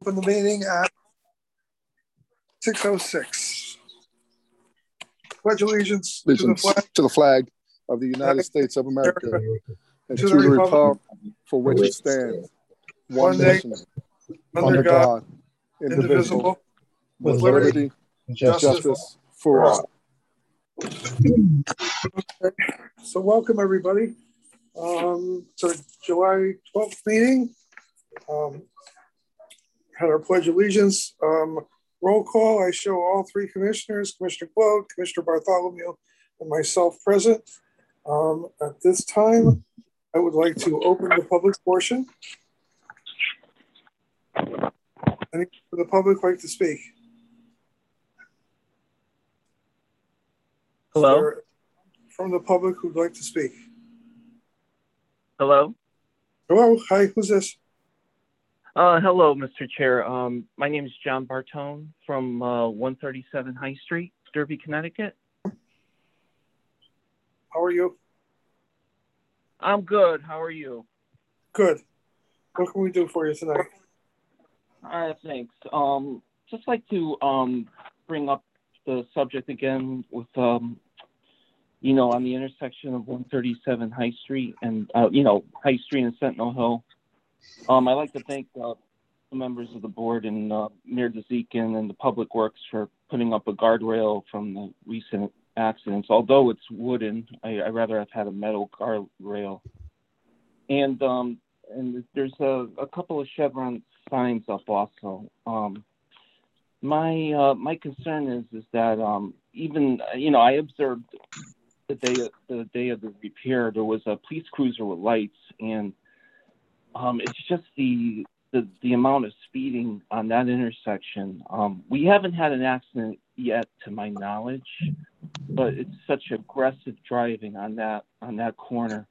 Open the meeting at 6:06. Pledge allegiance to the flag of the United States of America and to the republic for which it stands, one nation, under God, indivisible, with liberty and justice for all. So welcome, everybody, to the July 12th meeting. Had our pledge allegiance. Roll call. I show all three commissioners, Commissioner Claude, Commissioner Bartholomew, and myself present. At this time, I would like to open the public portion. Anyone from the public like to speak? Hello? From the public who'd like to speak? Hello? Hello, hi, who's this? Hello, Mr. Chair. My name is John Bartone from 137 High Street, Derby, Connecticut. How are you? I'm good. How are you? Good. What can we do for you tonight? Thanks. Just like to bring up the subject again with, on the intersection of 137 High Street and, High Street and Sentinel Hill. I'd like to thank the members of the board and Mayor DeZikin and the Public Works for putting up a guardrail from the recent accidents. Although it's wooden, I'd rather have had a metal guardrail. And there's a couple of Chevron signs up also. My concern is that even I observed the day of the repair, there was a police cruiser with lights, and it's just the amount of speeding on that intersection. We haven't had an accident yet, to my knowledge, but it's such aggressive driving on that corner.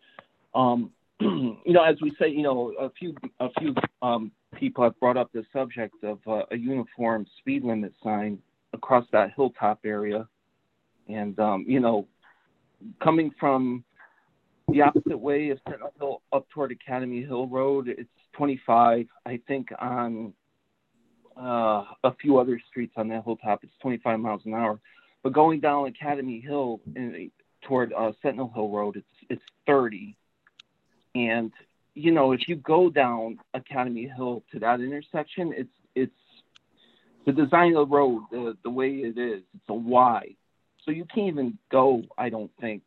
As we say, a few people have brought up the subject of a uniform speed limit sign across that hilltop area, and coming from the opposite way of Sentinel Hill up toward Academy Hill Road, it's 25. I think on a few other streets on that hilltop, it's 25 miles an hour. But going down Academy Hill toward Sentinel Hill Road, it's 30. And if you go down Academy Hill to that intersection, it's the design of the road, the way it is. It's a Y, so you can't even go, I don't think,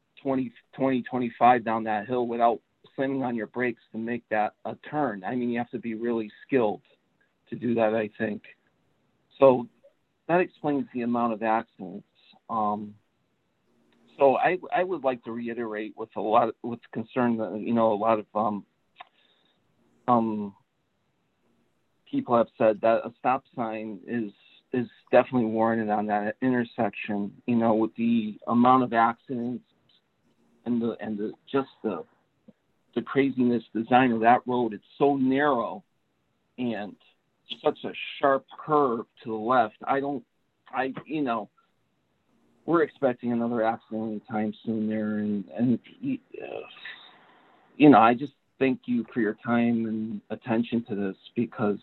25 down that hill without slamming on your brakes to make that a turn. I mean, you have to be really skilled to do that, I think. So that explains the amount of accidents. So I would like to reiterate with concern that, a lot of people have said that a stop sign is definitely warranted on that intersection, with the amount of accidents and the craziness design of that road. It's so narrow and such a sharp curve to the left. We're expecting another accident anytime soon there, and I just thank you for your time and attention to this, because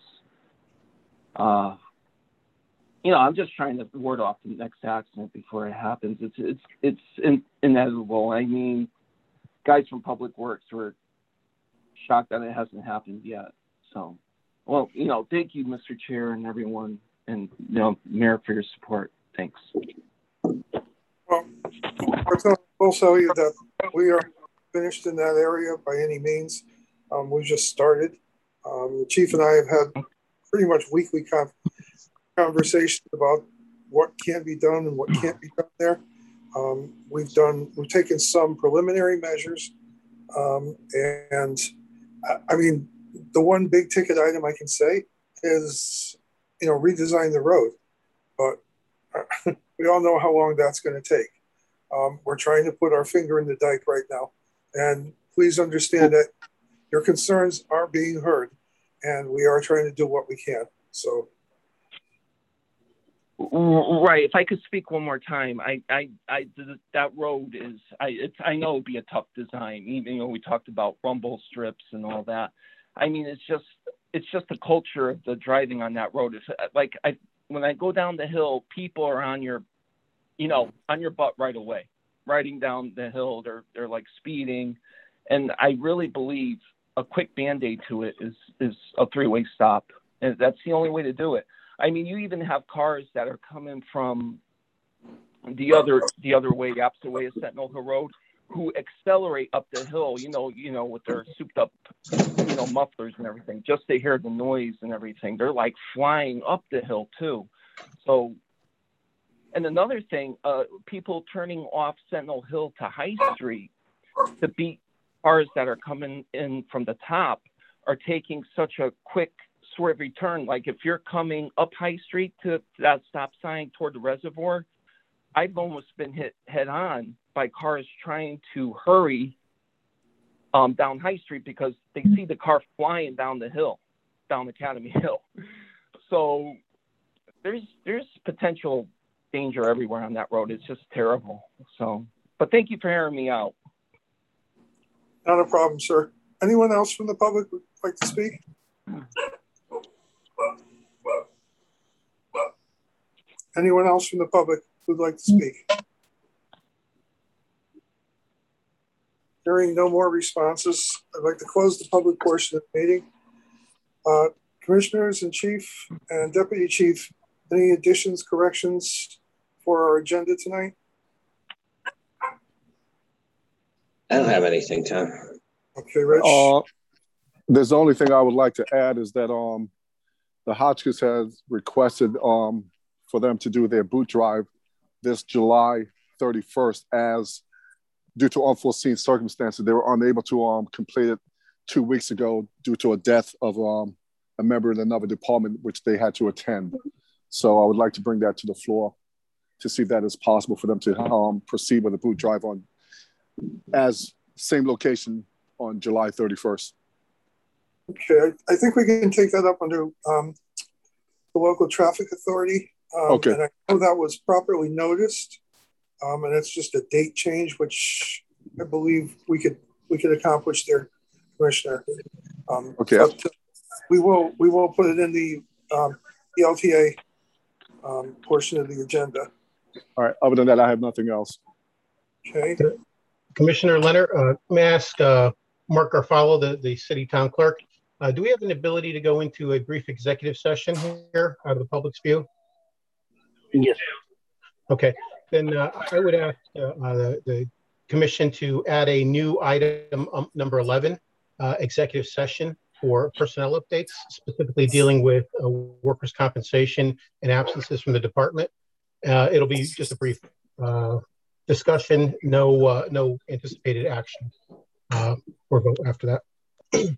I'm just trying to ward off the next accident before it happens. It's inevitable. I mean, guys from Public Works were shocked that it hasn't happened yet. So, thank you, Mr. Chair, and everyone, and Mayor, for your support. Thanks. Well, I'll tell you that we are finished in that area by any means. We just started. The chief and I have had pretty much weekly conversations about what can be done and what can't be done there. We've taken some preliminary measures, and I mean, the one big ticket item I can say is, redesign the road, but we all know how long that's going to take. We're trying to put our finger in the dike right now, and please understand that your concerns are being heard, and we are trying to do what we can. So. Right. If I could speak one more time, that road is, I know it'd be a tough design. Even we talked about rumble strips and all that. I mean, it's just it's just the culture of the driving on that road. It's like when I go down the hill, people are on your, on your butt right away, riding down the hill. They're like speeding, and I really believe a quick Band-Aid to it is a three-way stop, and that's the only way to do it. I mean, you even have cars that are coming from the other way, the opposite way of Sentinel Hill Road, who accelerate up the hill, with their souped up, mufflers and everything, just to hear the noise and everything. They're like flying up the hill too. So, and another thing, people turning off Sentinel Hill to High Street to beat cars that are coming in from the top are taking such a quick swervy turn. Like if you're coming up High Street to that stop sign toward the reservoir, I've almost been hit head on by cars trying to hurry down High Street because they see the car flying down the hill, down Academy Hill. So there's potential danger everywhere on that road. It's just terrible. So, but thank you for hearing me out. Not a problem, sir. Anyone else from the public would like to speak? Anyone else from the public who'd like to speak? Hearing no more responses, I'd like to close the public portion of the meeting. Commissioners and Chief and Deputy Chief, any additions, corrections for our agenda tonight? I don't have anything, Tom. Okay, Rich. There's the only thing I would like to add is that the Hotchkiss has requested for them to do their boot drive this July 31st, as due to unforeseen circumstances, they were unable to complete it 2 weeks ago due to a death of a member in another department, which they had to attend. So I would like to bring that to the floor to see if that is possible for them to proceed with the boot drive on as same location on July 31st. Okay, I think we can take that up under the local traffic authority. Okay. And I know that was properly noticed, and it's just a date change, which I believe we could accomplish there, Commissioner. Okay. But we will put it in the LTA portion of the agenda. All right. Other than that, I have nothing else. Okay. Commissioner Leonard, may I ask Mark Garfalo, the city town clerk, do we have an ability to go into a brief executive session here out of the public's view? Yes. Okay, then I would ask the commission to add a new item number 11, executive session for personnel updates, specifically dealing with workers' compensation and absences from the department. It'll be just a brief discussion, no anticipated action or vote after that.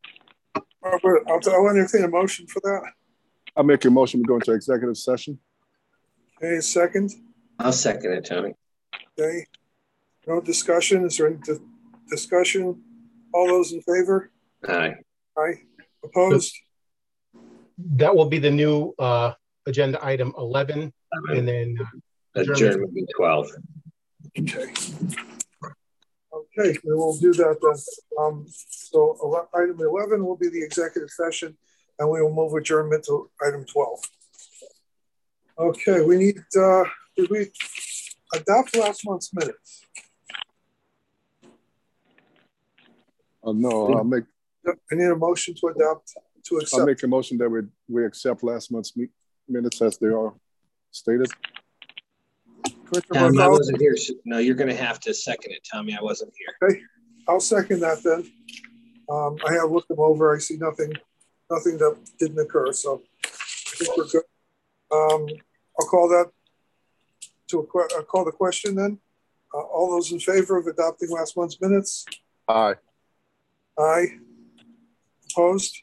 I'll entertain a motion for that. I'll make a motion to go into executive session. Okay, second. I'll second it, Tony. Okay. No discussion. Is there any discussion? All those in favor? Aye. Aye. Opposed? That will be the new agenda item 11, and then adjournment 12. Okay. Okay, we will do that then. So item 11 will be the executive session, and we will move adjournment to item 12. Okay, we need, did we adopt last month's minutes? No, I need a motion to adopt, to accept. I'll make a motion that we accept last month's minutes as they are stated. Tommy, I wasn't here. So, no, you're going to have to second it, Tommy. I wasn't here. Okay, I'll second that then. I have looked them over. I see nothing that didn't occur, so I think we're good. I'll call that to call the question then. All those in favor of adopting last month's minutes? Aye. Aye. Opposed?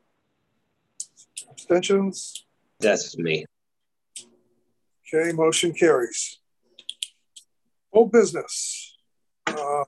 Abstentions? That's me. Okay, motion carries. Old business. I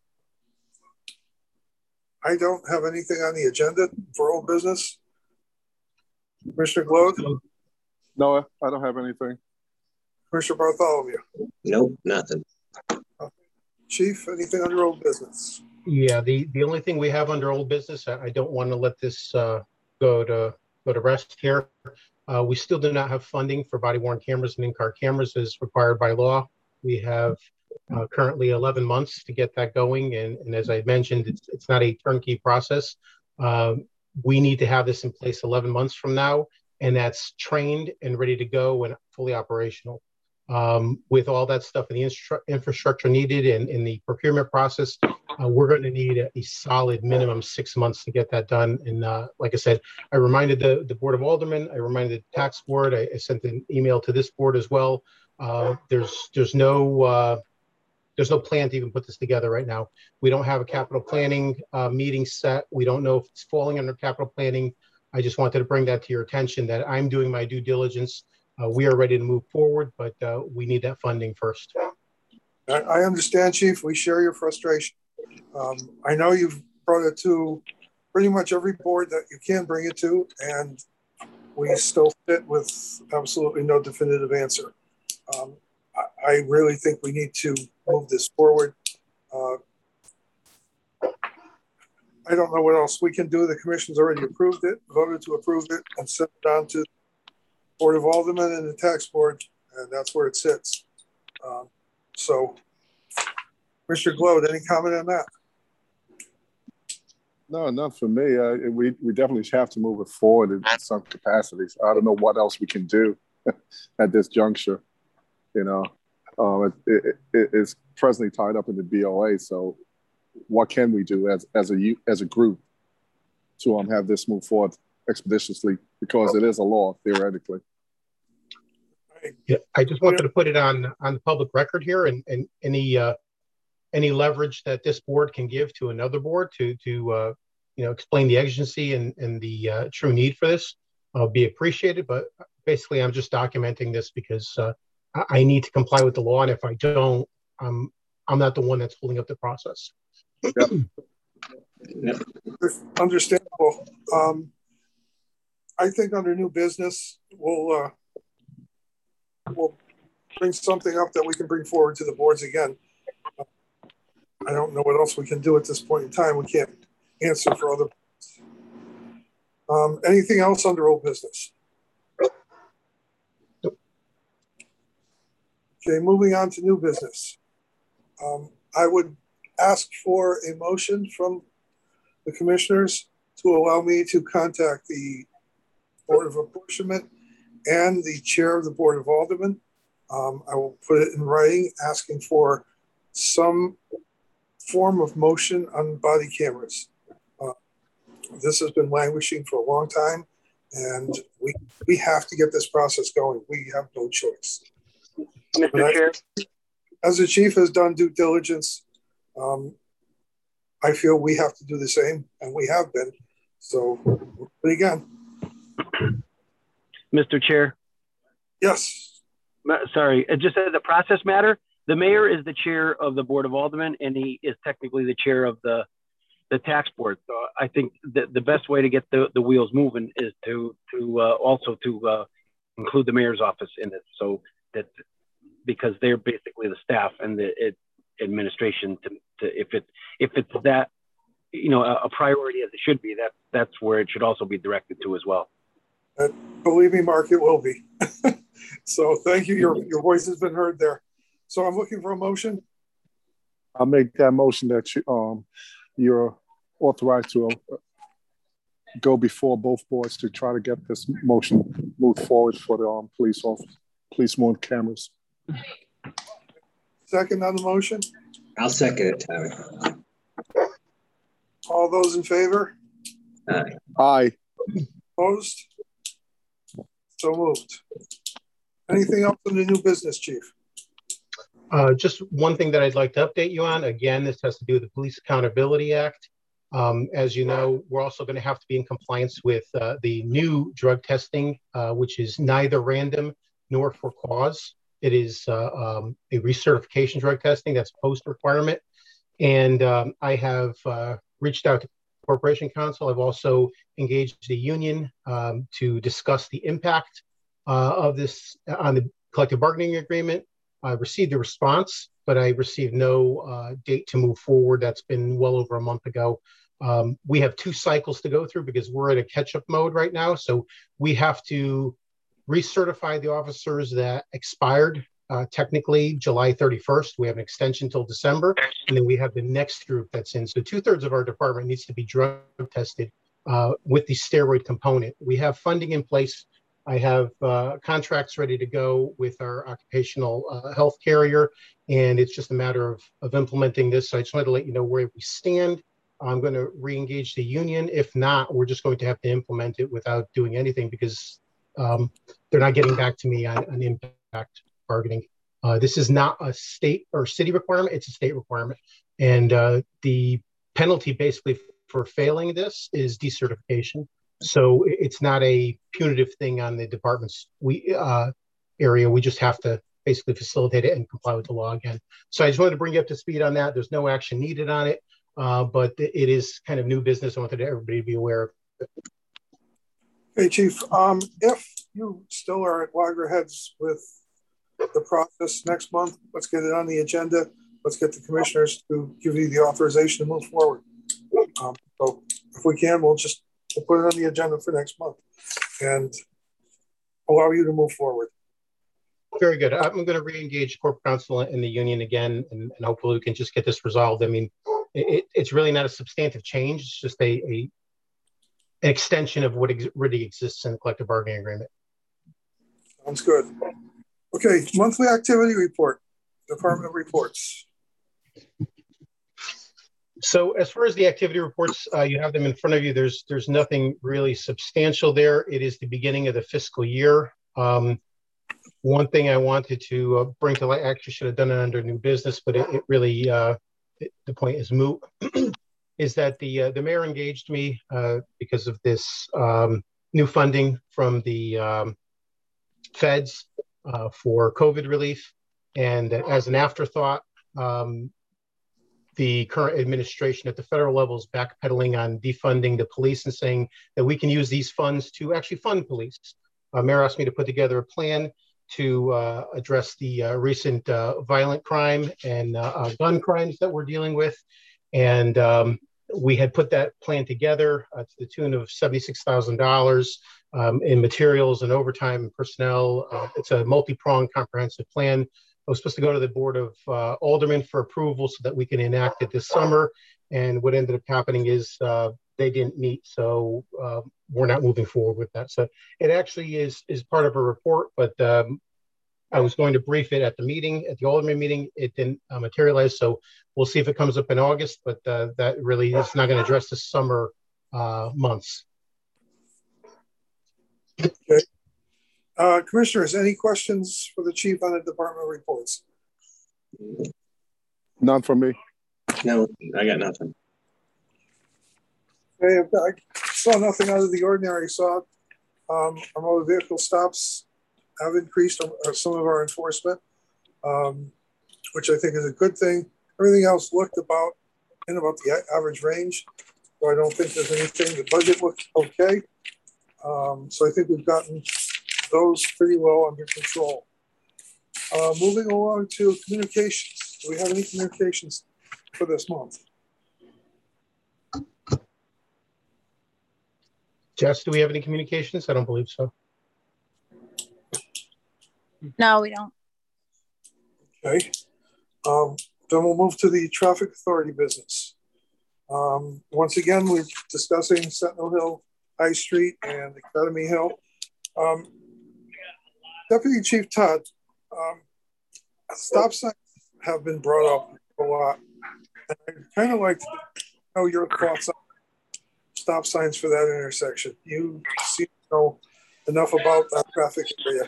don't have anything on the agenda for old business. Commissioner Gload? No, I don't have anything. Commissioner Bartholomew? Nope, nothing. Chief, anything under old business? Yeah, the only thing we have under old business, I don't want to let this go to rest here. We still do not have funding for body-worn cameras and in-car cameras as required by law. We have currently 11 months to get that going, and as I mentioned, it's not a turnkey process. We need to have this in place 11 months from now, and that's trained and ready to go and fully operational. With all that stuff in the infrastructure needed and in the procurement process, we're going to need a solid minimum 6 months to get that done. And like I said, I reminded the Board of Aldermen, I reminded the tax board, I sent an email to this board as well. There's no plan to even put this together right now. We don't have a capital planning meeting set. We don't know if it's falling under capital planning. I just wanted to bring that to your attention that I'm doing my due diligence. We are ready to move forward, but we need that funding first. I understand, Chief. We share your frustration. I know you've brought it to pretty much every board that you can bring it to, and we still sit with absolutely no definitive answer. I really think we need to move this forward. I don't know what else we can do. The commission's already approved it, voted to approve it, and sent it down to the Board of Aldermen and the tax board, and that's where it sits. So, Mr. Gload, any comment on that? No, not for me. We definitely have to move it forward in some capacities. I don't know what else we can do at this juncture. You know, it's presently tied up in the BOA. So, what can we do as a group to have this move forward expeditiously, because it is a law theoretically? Yeah, I just wanted to put it on the public record here, and any leverage that this board can give to another board to explain the exigency and the true need for this be appreciated. But basically, I'm just documenting this because I need to comply with the law, and if I don't, I'm not the one that's holding up the process. Yep. Understandable. I think under new business, we'll bring something up that we can bring forward to the boards again. I don't know what else we can do at this point in time. We can't answer for other boards. Anything else under old business? Okay, moving on to new business. I would ask for a motion from the commissioners to allow me to contact the Board of Apportionment and the chair of the Board of Aldermen. I will put it in writing asking for some form of motion on body cameras. This has been languishing for a long time, and we have to get this process going. We have no choice. Mr. Chair? As the chief has done due diligence, I feel we have to do the same, and we have been. So, again. Mr. Chair? Yes. Sorry, just as a process matter, the mayor is the chair of the Board of Aldermen, and he is technically the chair of the tax board. So I think the best way to get the wheels moving is to also include the mayor's office in it, so that, because they're basically the staff and the administration. If it's that, a priority as it should be, that's where it should also be directed to as well. Believe me, Mark, it will be. So thank you. Your voice has been heard there. So I'm looking for a motion. I'll make that motion that you're authorized to go before both boards to try to get this motion moved forward for the police mode cameras. Second on the motion? I'll second it, Tommy. All those in favor? Aye. Aye. Opposed? So moved. Anything else in the new business, Chief? Just one thing that I'd like to update you on. Again, this has to do with the Police Accountability Act. As you know, we're also going to have to be in compliance with the new drug testing, which is neither random nor for cause. It is a recertification drug testing that's post requirement. And I have reached out to Corporation Counsel. I've also engaged the union to discuss the impact of this on the collective bargaining agreement. I received a response, but I received no date to move forward. That's been well over a month ago. We have 2 cycles to go through because we're in a catch-up mode right now. So we have to recertify the officers that expired technically July 31st. We have an extension till December. And then we have the next group that's in. So 2/3 of our department needs to be drug tested with the steroid component. We have funding in place. I have contracts ready to go with our occupational health carrier, and it's just a matter of implementing this. So I just wanted to let you know where we stand. I'm going to re-engage the union. If not, we're just going to have to implement it without doing anything because they're not getting back to me on impact bargaining. This is not a state or city requirement, it's a state requirement. And the penalty basically for failing this is decertification. So it's not a punitive thing on the department's area. We just have to basically facilitate it and comply with the law again. So I just wanted to bring you up to speed on that. There's no action needed on it, but it is kind of new business. I wanted everybody to be aware of it. Hey, Chief, if you still are at loggerheads with the process next month, let's get it on the agenda. Let's get the commissioners to give you the authorization to move forward. So if we can, we'll put it on the agenda for next month and allow you to move forward. Very good. I'm going to re-engage corporate counsel and the union again, and hopefully we can just get this resolved. I mean, it's really not a substantive change. It's just an extension of what already exists in the collective bargaining agreement. Sounds good. Okay, monthly activity report, department reports. So as far as the activity reports, you have them in front of you. There's nothing really substantial there. It is the beginning of the fiscal year. One thing I wanted to bring to light, I actually should have done it under new business, but it really, the point is moot, is that the mayor engaged me because of this new funding from the feds for COVID relief. And as an afterthought, the current administration at the federal level is backpedaling on defunding the police and saying that we can use these funds to actually fund police. Mayor asked me to put together a plan to address the recent violent crime and gun crimes that we're dealing with. And we had put that plan together to the tune of $76,000 in materials and overtime and personnel. It's a multi-pronged comprehensive plan. I was supposed to go to the Board of Aldermen for approval so that we can enact it this summer. And what ended up happening is they didn't meet, so we're not moving forward with that. So it actually is part of a report, but I was going to brief it at the meeting, at the Alderman meeting. It didn't materialize, so we'll see if it comes up in August, but that really is not going to address the summer months. Okay. Commissioners, any questions for the chief on the department reports? None from me. No, I got nothing. Okay, I saw nothing out of the ordinary. Saw our motor vehicle stops have increased some of our enforcement, which I think is a good thing. Everything else looked about the average range, so I don't think there's anything. The budget looked okay, so I think we've gotten those pretty well under control. Moving along to communications. Do we have any communications for this month? Jess, do we have any communications? I don't believe so. No, we don't. Okay. Then we'll move to the traffic authority business. Once again, we're discussing Sentinel Hill, High Street, and Academy Hill. Deputy Chief Todd, stop signs have been brought up a lot. And I'd kind of like to know your thoughts on stop signs for that intersection. You seem to know enough about that traffic area.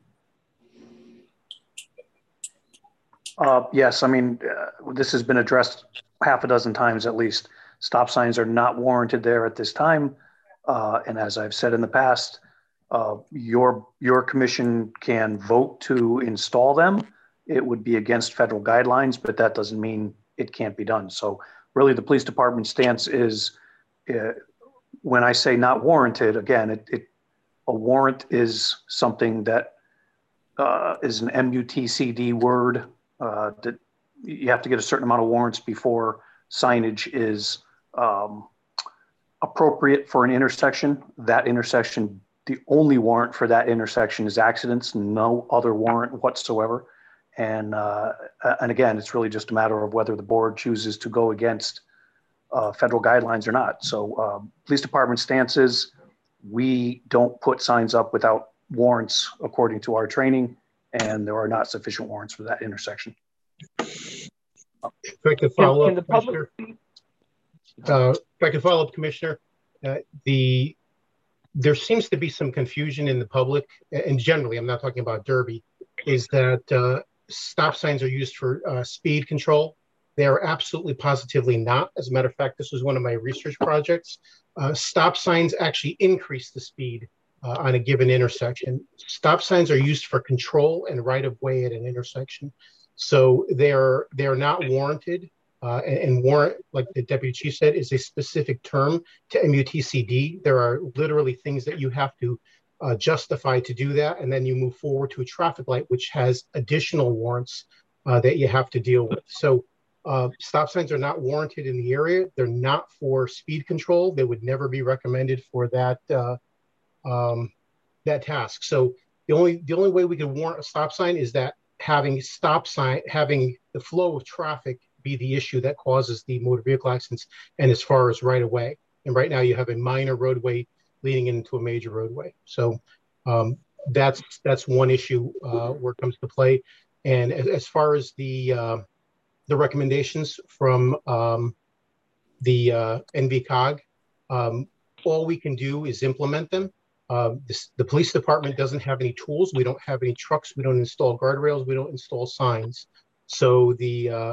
Yes, I mean, this has been addressed half a dozen times at least. Stop signs are not warranted there at this time. And as I've said in the past, your commission can vote to install them. It would be against federal guidelines, but that doesn't mean it can't be done. So really the police department stance is, when I say not warranted, again, a warrant is something that is an MUTCD word. That you have to get a certain amount of warrants before signage is appropriate for an intersection. That intersection, the only warrant for that intersection is accidents, no other warrant whatsoever. And again, it's really just a matter of whether the board chooses to go against federal guidelines or not. So police department stance is we don't put signs up without warrants according to our training, and there are not sufficient warrants for that intersection. If I could follow up, Commissioner. If I could follow up, Commissioner, there seems to be some confusion in the public, and generally, I'm not talking about Derby, is that stop signs are used for speed control. They are absolutely positively not. As a matter of fact, this was one of my research projects. Stop signs actually increase the speed on a given intersection. Stop signs are used for control and right of way at an intersection. So they're not warranted. And warrant, like the deputy chief said, is a specific term to MUTCD. There are literally things that you have to justify to do that. And then you move forward to a traffic light, which has additional warrants that you have to deal with. So stop signs are not warranted in the area. They're not for speed control. They would never be recommended for that that task. So the only way we could warrant a stop sign is that having the flow of traffic be the issue that causes the motor vehicle accidents, and as far as right of way. And right now you have a minor roadway leading into a major roadway. So that's one issue where it comes to play. And as far as the recommendations from the NVCOG, all we can do is implement them. The police department doesn't have any tools. We don't have any trucks. We don't install guardrails. We don't install signs. So the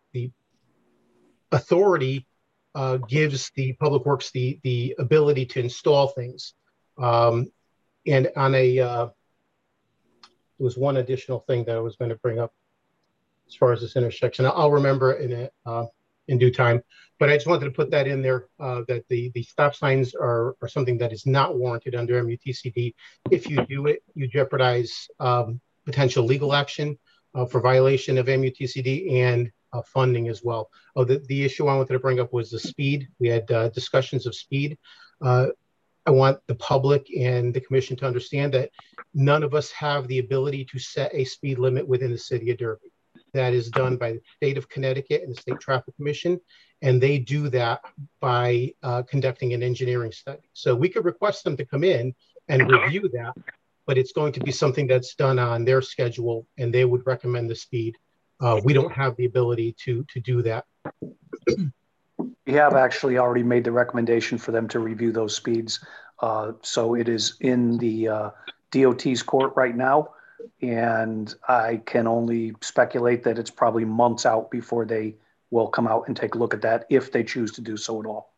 authority gives the public works the ability to install things. And on there was one additional thing that I was going to bring up as far as this intersection. I'll remember in due time, but I just wanted to put that in there, that the stop signs are something that is not warranted under MUTCD. If you do it, you jeopardize potential legal action for violation of MUTCD and funding as well. Oh, the issue I wanted to bring up was the speed. We had discussions of speed. I want the public and the commission to understand that none of us have the ability to set a speed limit within the city of Derby. That is done by the state of Connecticut and the State Traffic Commission, and they do that by conducting an engineering study. So we could request them to come in and review that, but it's going to be something that's done on their schedule, and they would recommend the speed. We don't have the ability to do that. We have actually already made the recommendation for them to review those speeds. So it is in the DOT's court right now. And I can only speculate that it's probably months out before they will come out and take a look at that, if they choose to do so at all.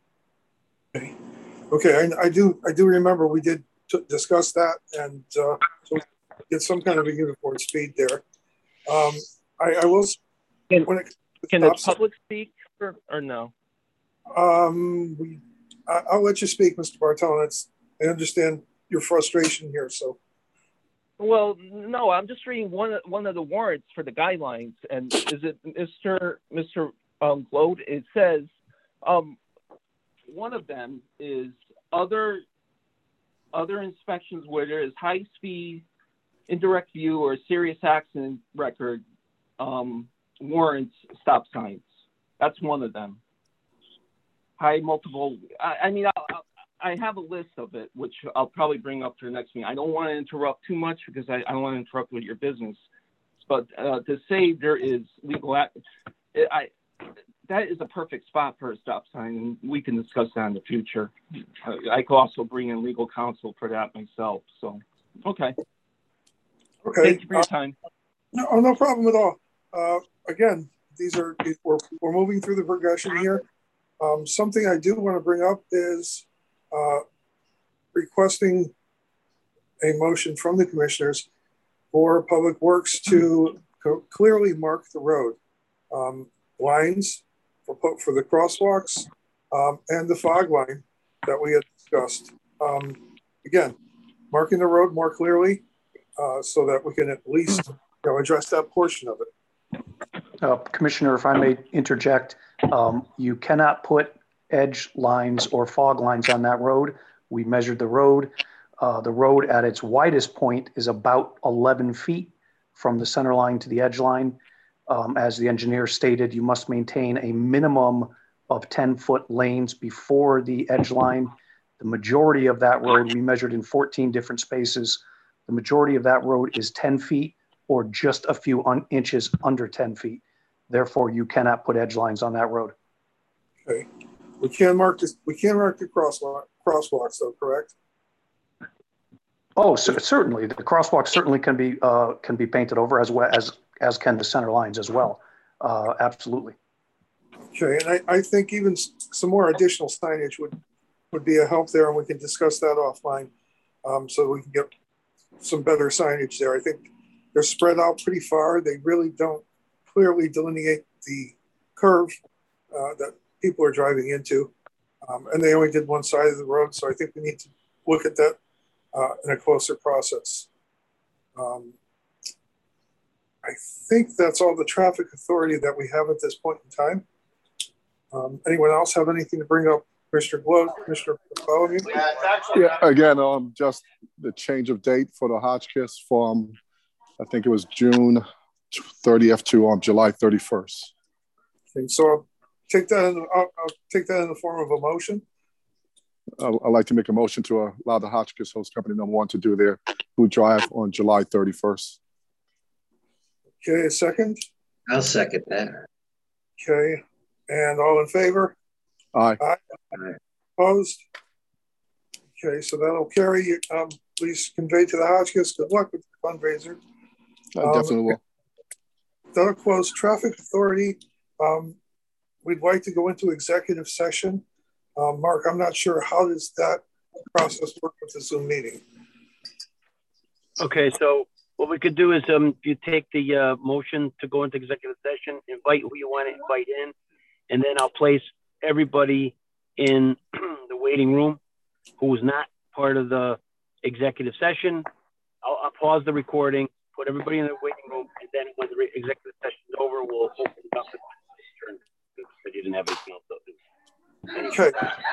Okay. I do remember we did discuss that, and so get some kind of a uniform speed there. I will. Can the public speak or no? I'll let you speak, Mr. Bartone. I understand your frustration here. So. Well, no, I'm just reading one of the warrants for the guidelines, and is it Mr. Glode? It says one of them is other inspections where there is high speed, indirect view, or serious accident record warrants stop signs. That's one of them. High multiple. I have a list of it, which I'll probably bring up to the next meeting. I don't want to interrupt too much because I don't want to interrupt with your business. But to say there is legal act, that is a perfect spot for a stop sign, and we can discuss that in the future. I could also bring in legal counsel for that myself. So, okay. Okay. Thank you for your time. No problem at all. Again, we're moving through the progression here. Something I do want to bring up is requesting a motion from the commissioners for Public Works to clearly mark the road lines for the crosswalks and the fog line that we had discussed. Again, marking the road more clearly so that we can at least address that portion of it. Commissioner, if I may interject, you cannot put edge lines or fog lines on that road. We measured the road. The road at its widest point is about 11 feet from the center line to the edge line. As the engineer stated, you must maintain a minimum of 10-foot lanes before the edge line. The majority of that road, we measured in 14 different spaces. The majority of that road is 10 feet or just a few inches under 10 feet. Therefore, you cannot put edge lines on that road. Okay. We can mark this. We can mark the crosswalks, though, correct? Oh, certainly. The crosswalk certainly can be painted over as well as can the center lines as well. Absolutely. Okay, and I think even some more additional signage would be a help there, and we can discuss that offline, so we can get some better signage there. I think they're spread out pretty far. They really don't clearly delineate the curve that people are driving into, and they only did one side of the road. So I think we need to look at that in a closer process. I think that's all the traffic authority that we have at this point in time. Anyone else have anything to bring up? Mr. Glow, Mr. Bartholomew? Yeah, again, just the change of date for the Hotchkiss from, I think it was June 30th to July 31st. Okay, so I'll take that in the form of a motion. I'd like to make a motion to allow the Hotchkiss Host Company #1 to do their food drive on July 31st. Okay, a second? I'll second that. Okay, and all in favor? Aye. Aye. Opposed? Okay, so that'll carry you. Please convey to the Hotchkiss, good luck with the fundraiser. I definitely will. That'll close traffic authority. We'd like to go into executive session. Mark, I'm not sure, how does that process work with the Zoom meeting? Okay, so what we could do is you take the motion to go into executive session, invite who you want to invite in, and then I'll place everybody in the waiting room who is not part of the executive session. I'll pause the recording, put everybody in the waiting room, and then when the executive session is over, we'll open it up to because you didn't have anything else to do. Okay,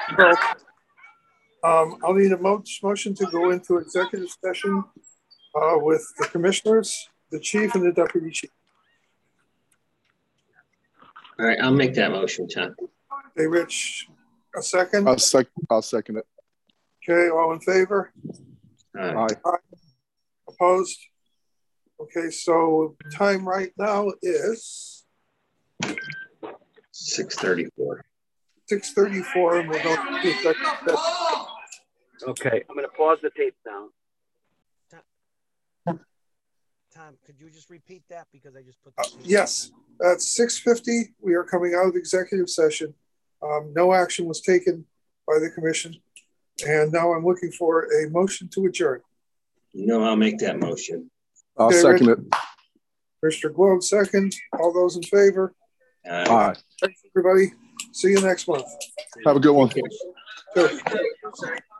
so I'll need a motion to go into executive session with the commissioners, the chief, and the deputy chief. All right, I'll make that motion, Tom. Hey, Rich, a second? I'll second it. Okay, all in favor? Aye. Opposed? Okay, so time right now is 6:34. 6:34, and we're going to executive session. Okay, I'm going to pause the tape now. Tom, could you just repeat that, because I just put yes, at 6:50 we are coming out of executive session. No action was taken by the commission, and now I'm looking for a motion to adjourn. No, I'll make that motion. I'll second it. Mr. Globe, second. All those in favor? Aye. Thanks, everybody. See you next month. Have a good one. Good.